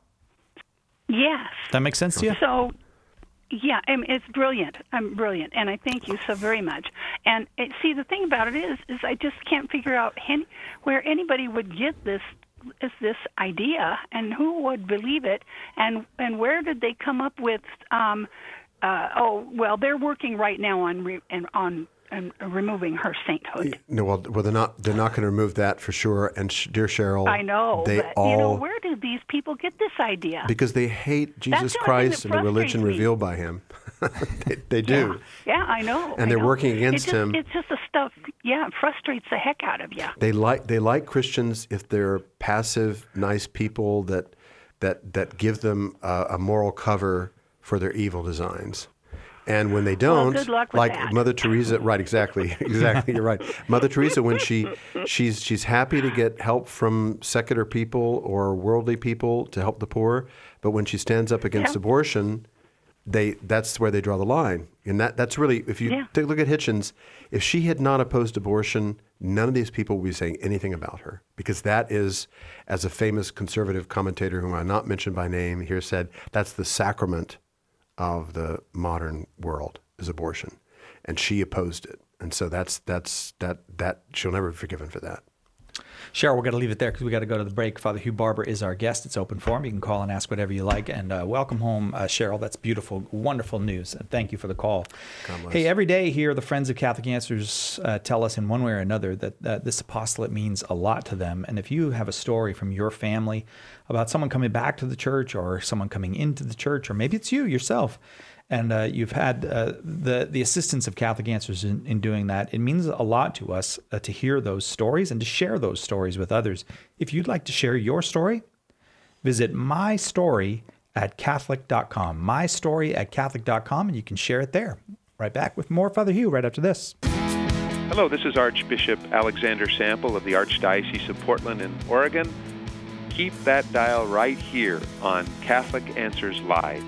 Yes. That makes sense to you? So, yeah, I mean, it's brilliant. I'm brilliant, and I thank you so very much. And it, see, the thing about it is, is I just can't figure out any, where anybody would get this is this idea, and who would believe it, and and where did they come up with? Um, uh, oh, well, they're working right now on re, and on. and removing her sainthood. No, well, well, they're not. They're not going to remove that for sure. And sh- dear Cheryl, I know, they but all you know, where do these people get this idea? because they hate Jesus the only thing Christ that and the religion frustrates me. revealed by Him. they, they do. Yeah, yeah, I know. And I they're know. working It against just- him. It's just the stuff. Yeah, it frustrates the heck out of you. They like they like Christians if they're passive, nice people that that that give them a, a moral cover for their evil designs. And when they Well, don't, good luck with like that. Mother Teresa, right? Exactly, exactly. You're right. Mother Teresa, when she she's she's happy to get help from secular people or worldly people to help the poor, but when she stands up against Yeah. abortion, they that's where they draw the line. And that that's really, if you Yeah. take a look at Hitchens, if she had not opposed abortion, none of these people would be saying anything about her, because that is, as a famous conservative commentator whom I not mentioned by name here said, that's the sacrament of the modern world is abortion, and she opposed it, and so that's that's that that she'll never be forgiven for that. Cheryl, we're going to leave it there because we got to go to the break. Father Hugh Barber is our guest. It's open forum. You can call and ask whatever you like. And uh, welcome home, uh, Cheryl. That's beautiful, wonderful news. And thank you for the call. Hey, every day here, the Friends of Catholic Answers uh, tell us in one way or another that uh, this apostolate means a lot to them. And if you have a story from your family about someone coming back to the church or someone coming into the church, or maybe it's you yourself, and uh, you've had uh, the the assistance of Catholic Answers in, in doing that, it means a lot to us uh, to hear those stories and to share those stories with others. If you'd like to share your story, visit my story at catholic dot com, my story at catholic dot com, and you can share it there. Right back with more Father Hugh right after this. Hello, this is Archbishop Alexander Sample of the Archdiocese of Portland in Oregon. Keep that dial right here on Catholic Answers Live.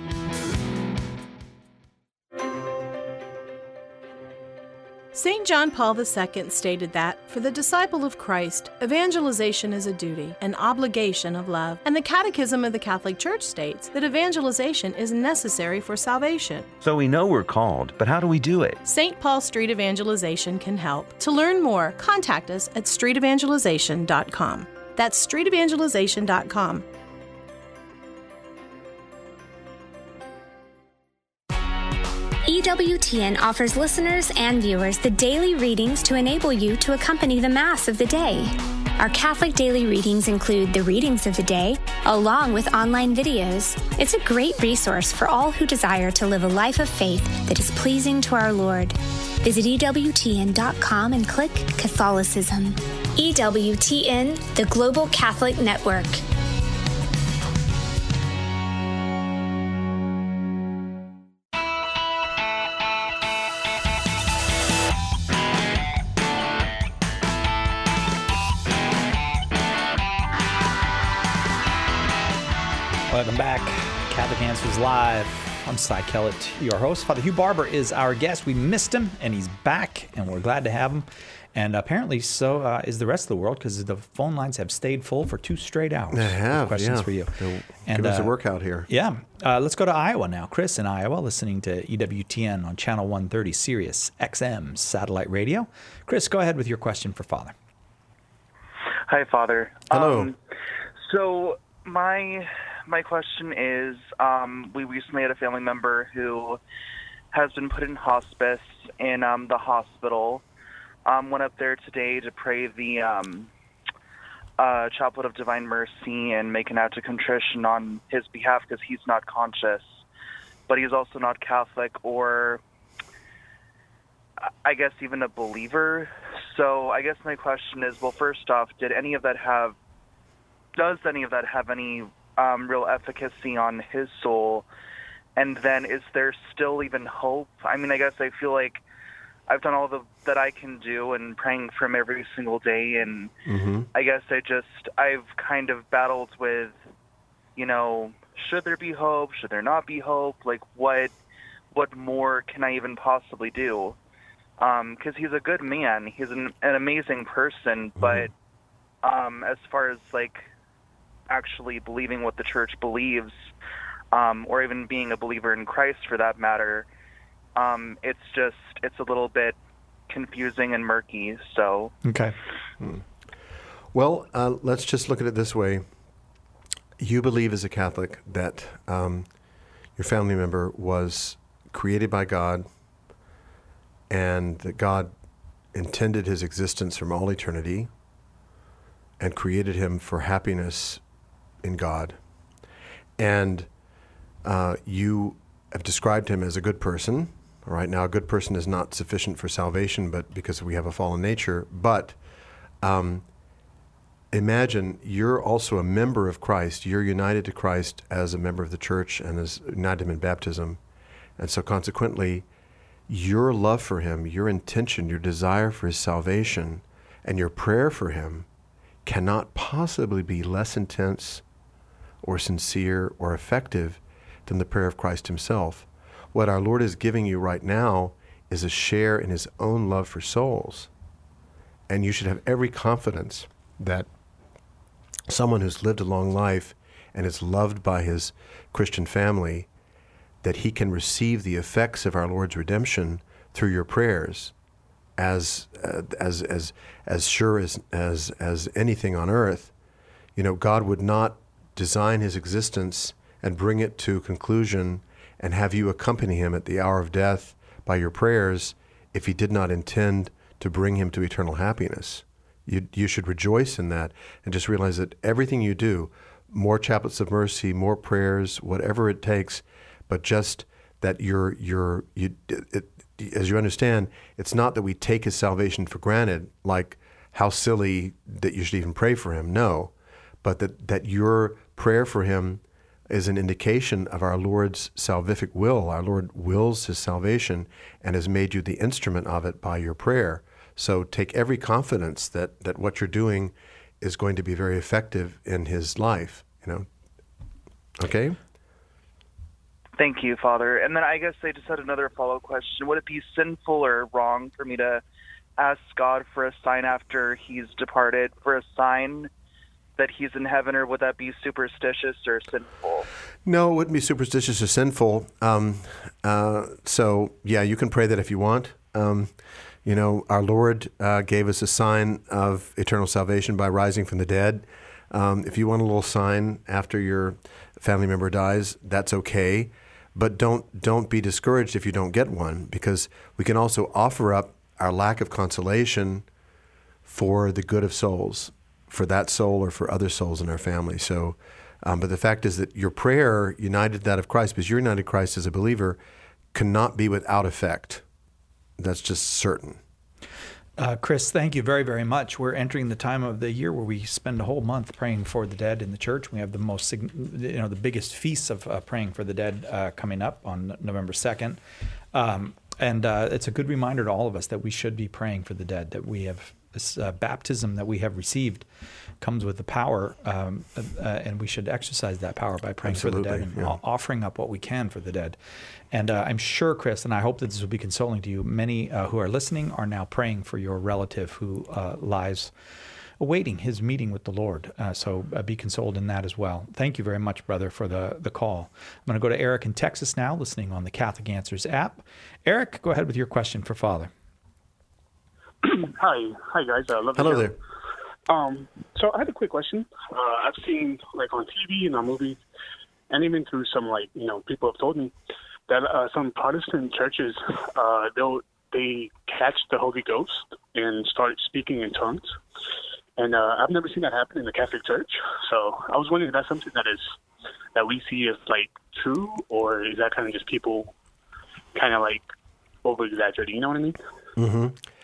Saint John Paul the Second stated that, for the disciple of Christ, evangelization is a duty, an obligation of love, and the Catechism of the Catholic Church states that evangelization is necessary for salvation. So we know we're called, but how do we do it? Saint Paul Street Evangelization can help. To learn more, contact us at street evangelization dot com. That's street evangelization dot com. E W T N offers listeners and viewers the daily readings to enable you to accompany the Mass of the day. Our Catholic daily readings include the readings of the day, along with online videos. It's a great resource for all who desire to live a life of faith that is pleasing to our Lord. Visit E W T N dot com and click Catholicism. E W T N, the Global Catholic Network. Welcome back. Catholic Answers Live. I'm Cy Kellett, your host. Father Hugh Barber is our guest. We missed him, and he's back, and we're glad to have him. And apparently, so uh, is the rest of the world, because the phone lines have stayed full for two straight hours. They have, questions yeah. for you. They'll And, give us a uh, workout here. Yeah. Uh, let's go to Iowa now. Chris in Iowa, listening to E W T N on Channel one thirty, Sirius X M satellite radio. Chris, go ahead with your question for Father. Hi, Father. Hello. Um, so my my question is, um, we recently had a family member who has been put in hospice in um, the hospital. Um, went up there today to pray the um, uh, Chaplet of Divine Mercy and make an act of contrition on his behalf because he's not conscious, but he's also not Catholic or, I guess, even a believer. So I guess my question is, well, first off, did any of that have, does any of that have any um, real efficacy on his soul? And then is there still even hope? I mean, I guess I feel like I've done all the, that I can do and praying for him every single day. And Mm-hmm. I guess I just, I've kind of battled with, you know, should there be hope? Should there not be hope? Like, what, what more can I even possibly do? Um, 'cause he's a good man. He's an, an amazing person. But um, as far as, like, actually believing what the church believes, um, or even being a believer in Christ for that matter, um, it's just, it's a little bit confusing and murky. So, okay. Mm. Well, uh, let's just look at it this way. You believe as a Catholic that um, your family member was created by God and that God intended his existence from all eternity and created him for happiness in God. And uh, you have described him as a good person. All right, now a good person is not sufficient for salvation, but because we have a fallen nature. But um, imagine you're also a member of Christ. You're united to Christ as a member of the church and as united him in baptism. And so consequently, your love for him, your intention, your desire for his salvation, and your prayer for him cannot possibly be less intense or sincere or effective than the prayer of Christ himself. What our Lord is giving you right now is a share in his own love for souls. And you should have every confidence that someone who's lived a long life and is loved by his Christian family, that he can receive the effects of our Lord's redemption through your prayers as uh, as as as sure as as as anything on earth. You know, God would not design his existence and bring it to conclusion and have you accompany him at the hour of death by your prayers if he did not intend to bring him to eternal happiness. You you should rejoice in that and just realize that everything you do, more chaplets of mercy, more prayers, whatever it takes, but just that you're you're you it, as you understand, it's not that we take his salvation for granted, like how silly that you should even pray for him. No, but that that your prayer for him is an indication of our Lord's salvific will. Our Lord wills his salvation and has made you the instrument of it by your prayer. So take every confidence that, that what you're doing is going to be very effective in his life, you know. Okay? thank you, Father. And then I guess I just had another follow-up question. Would it be sinful or wrong for me to ask God for a sign after he's departed, for a sign that he's in heaven, or would that be superstitious or sinful? No, it wouldn't be superstitious or sinful. Um, uh, so, yeah, you can pray that if you want. Um, you know, our Lord uh, gave us a sign of eternal salvation by rising from the dead. Um, if you want a little sign after your family member dies, that's okay. But don't don't be discouraged if you don't get one, because we can also offer up our lack of consolation for the good of souls, for that soul or for other souls in our family. So, um, but the fact is that your prayer united that of Christ, because you're united to Christ as a believer, cannot be without effect. That's just certain. Uh, Chris, thank you very, very much. We're entering the time of the year where we spend a whole month praying for the dead in the church. We have the most, you know, the biggest feasts of uh, praying for the dead uh, coming up on November second. Um, and uh, it's a good reminder to all of us that we should be praying for the dead, that we have this uh, baptism that we have received comes with the power, um, uh, and we should exercise that power by praying Absolutely, for the dead and yeah. offering up what we can for the dead. And uh, I'm sure, Chris, and I hope that this will be consoling to you, many uh, who are listening are now praying for your relative who uh, lies awaiting his meeting with the Lord. Uh, so uh, be consoled in that as well. Thank you very much, brother, for the, the call. I'm going to go to Eric in Texas now, listening on the Catholic Answers app. Eric, go ahead with your question for Father. Hi, hi guys. I love Hello the show. there. Um, so I had a quick question. Uh, I've seen, like, on T V and on movies, and even through some, like, you know, people have told me that uh, some Protestant churches, uh, they'll they catch the Holy Ghost and start speaking in tongues. And uh, I've never seen that happen in the Catholic Church. So I was wondering if that's something that is that we see as like true, or is that kind of just people kind of like over exaggerating? You know what I mean? Mm-hmm.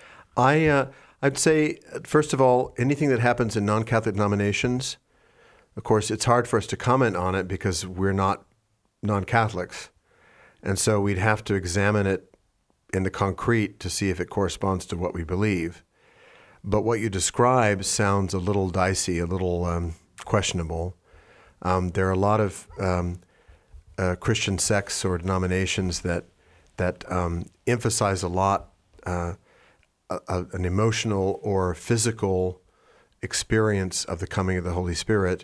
I uh, I'd say first of all, anything that happens in non-Catholic denominations, of course, it's hard for us to comment on it because we're not non-Catholics, and so we'd have to examine it in the concrete to see if it corresponds to what we believe. But what you describe sounds a little dicey, a little um, questionable. Um, there are a lot of um, uh, Christian sects or denominations that that um, emphasize a lot uh, a, a, an emotional or physical experience of the coming of the Holy Spirit,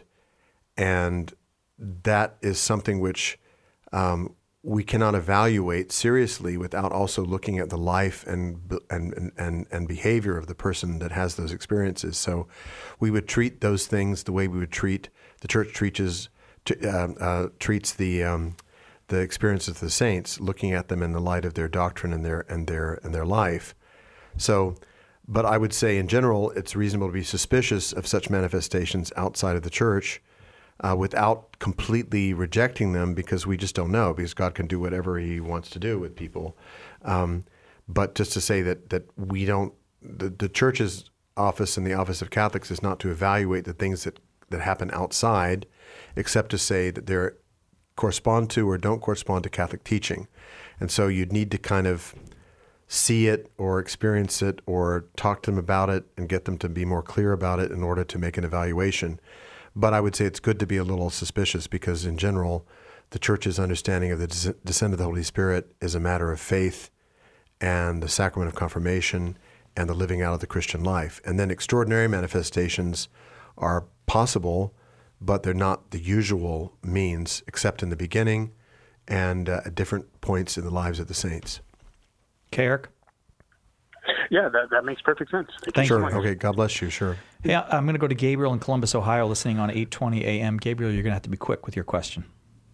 and that is something which um, we cannot evaluate seriously without also looking at the life and, and and and behavior of the person that has those experiences. So we would treat those things the way we would treat the church treats uh, uh, treats the um, the experiences of the saints, looking at them in the light of their doctrine and their and their and their life. So, but I would say in general, it's reasonable to be suspicious of such manifestations outside of the church, Uh, without completely rejecting them, because we just don't know, because God can do whatever he wants to do with people. Um, but just to say that that we don't, the, the church's office and the office of Catholics is not to evaluate the things that, that happen outside, except to say that they correspond to or don't correspond to Catholic teaching. And so you'd need to kind of see it or experience it or talk to them about it and get them to be more clear about it in order to make an evaluation. But I would say it's good to be a little suspicious, because in general, the Church's understanding of the des- descent of the Holy Spirit is a matter of faith and the sacrament of confirmation and the living out of the Christian life. And then extraordinary manifestations are possible, but they're not the usual means, except in the beginning and uh, at different points in the lives of the saints. Okay, Eric? Yeah, that, that makes perfect sense. Thank Thank you sure. so much. Okay, God bless you. Sure. Hey, I'm going to go to Gabriel in Columbus, Ohio, listening on eight twenty a.m. Gabriel, you're going to have to be quick with your question.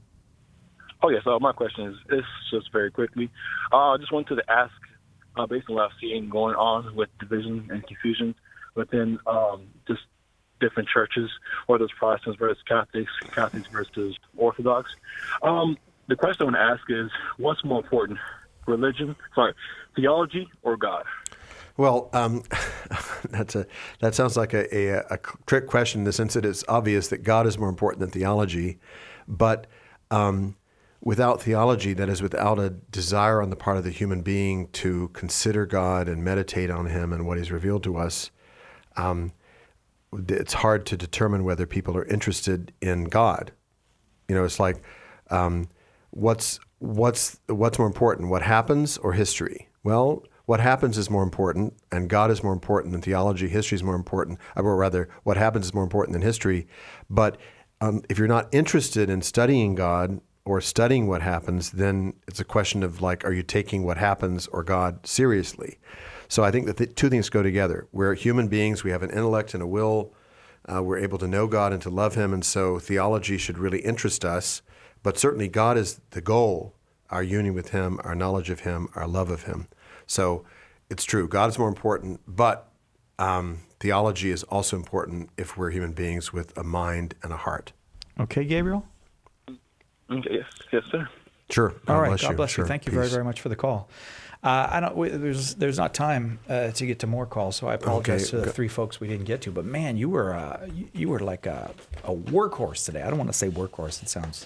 Oh, yes. Uh, my question is, is just very quickly. Uh, I just wanted to ask, uh, based on what I've seen going on with division and confusion within um, just different churches, whether it's Protestants versus Catholics, Catholics versus Orthodox. Um, the question I want to ask is, what's more important, religion, sorry, theology or God? Well, um, that's a that sounds like a, a, a trick question in the sense that it's obvious that God is more important than theology, but um, without theology, that is, without a desire on the part of the human being to consider God and meditate on Him and what He's revealed to us, um, it's hard to determine whether people are interested in God. You know, it's like um, what's what's what's more important, what happens or history? Well, what happens is more important, and God is more important than theology. History is more important, or rather, what happens is more important than history. But um, if you're not interested in studying God or studying what happens, then it's a question of, like, are you taking what happens or God seriously? So I think that the two things go together. We're human beings. We have an intellect and a will. Uh, we're able to know God and to love Him, and so theology should really interest us. But certainly God is the goal, our union with Him, our knowledge of Him, our love of Him. So it's true, God is more important, but um, theology is also important if we're human beings with a mind and a heart. Okay, Gabriel? Okay, yes, yes, sir. Sure. God All right, bless God you. bless you. Sure. Thank you very, Peace. very much for the call. Uh, I don't. We, there's there's not time uh, to get to more calls, so I apologize Okay, to the go- three folks we didn't get to. But man, you were uh, you, you were like a, a workhorse today. I don't want to say workhorse; it sounds.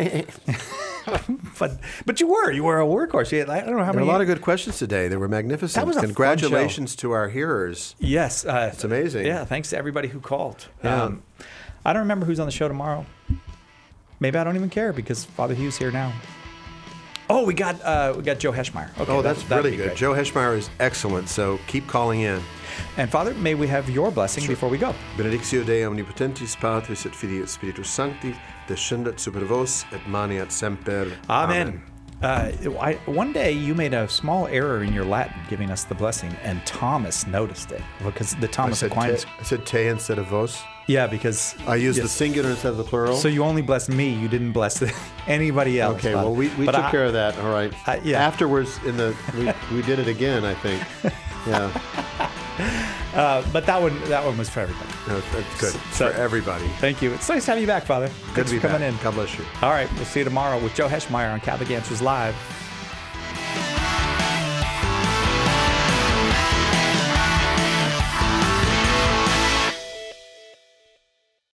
but but you were you were a workhorse. You had, I don't know how There many. were a lot of good questions today. They were magnificent. That was a fun Congratulations to our hearers. Yes, uh, It's amazing. Yeah, thanks to everybody who called. Yeah. Um, I don't remember who's on the show tomorrow. Maybe I don't even care because Father Hugh's here now. Oh, we got uh, we got Joe Heschmeyer. Okay, oh, that- that's that'd really be good. great. Joe Heschmeyer is excellent, so keep calling in. And Father, may we have your blessing before we go. Benedictio Dei omnipotentis Patris et Filii et Spiritus Sancti, descendat super vos et maneat semper. Amen. Uh, I, one day you made a small error in your Latin giving us the blessing, and Thomas noticed it because the I Thomas said, Aquinas. te, I said te instead of vos. Yeah, because I used yes. the singular instead of the plural. So you only blessed me. You didn't bless anybody else. Okay, Father. well, we, we But took I- care of that. All right. Uh, yeah. Afterwards, in the we, we did it again, I think. Yeah. Uh, but that one, that one was for everybody. No, that's good. So, for everybody. Thank you. It's nice to have you back, Father. Good Thanks to be for coming back. in. God bless you. All right, we'll see you tomorrow with Joe Heschmeyer on Catholic Answers Live.